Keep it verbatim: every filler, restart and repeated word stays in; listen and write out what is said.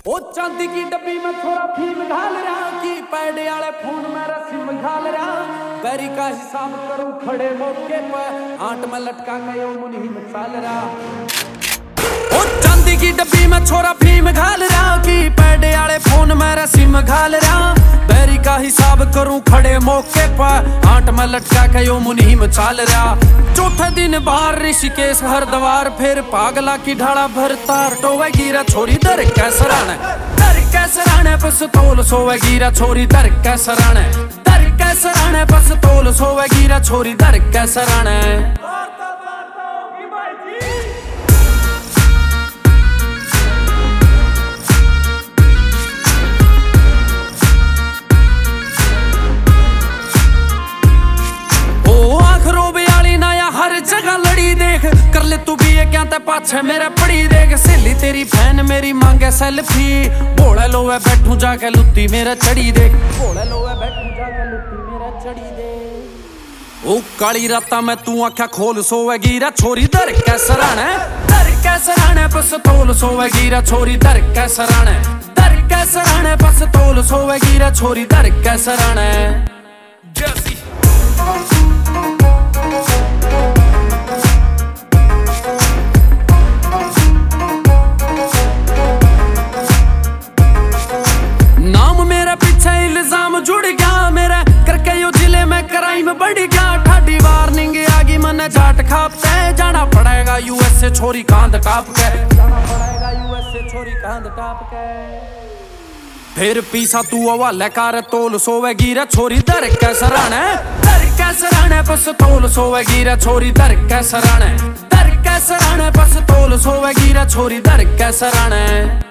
ओ चांदी की डब्बी में थोड़ा फीम घाल रहा की पैड वाले फोन में रस्म घाल रहा बैरी का हिसाब करूं खड़े मौके पर आंट में लटका गयो मुनीम चाल रहा। ओ चांदी की डब्बी में छोरा फीम घाल रहा की पैड वाले फोन में रस्म घाल रहा बैरी का हिसाब करूं खड़े मौके पर आंट में लटका गयो मुनीम चाल रहा। चौथे दिन बाहर ऋषिकेश हरद्वार फिर पागला की ढाला भर तार टोवे गिरा छोरी दर कैसराने दर कैसराने बस तोल सोवे गिरा छोरी दर कैसराने दर कैसराने बस तोल सोवे गिरा छोरी दर कैसराने। जगह लड़ी देख कर ले तू भी ये क्या ते पाछे मेरे पड़ी देख सहेली तेरी फैन मेरी मांगे सेल्फी भोले लोवे बैठू जाके लुत्ती मेरे चढ़ी देख भोले लोवे बैठू जाके लुत्ती मेरे चढ़ी देख। ओ काली राता में तू आख्या खोल सोवे गिरा छोरी दर कैसराने दर कैसराने बस तोल सोवे गिरा छोरी दर कैसराने दर कैसराने बस तोल सोवे गिरा छोरी दर कैसराने। इल्जाम जुड़ गया मेरा करके यो जिले में क्राइम बढ़ गया ठाडी वार्निंग आगी मने जाट खापते जाना पड़ेगा यूएसए छोरी कांध टाप के जाना पड़ेगा यूएसए छोरी कांध टाप के। फिर पीसा तू हवाले कर तोल सोवे गिरा छोरी दर कैसराने दर कैसराने बस तोल सोवे गिरा छोरी दर कैसराने दर कैसराने बस तोल सोवे गिरा छोरी दर कैसराने।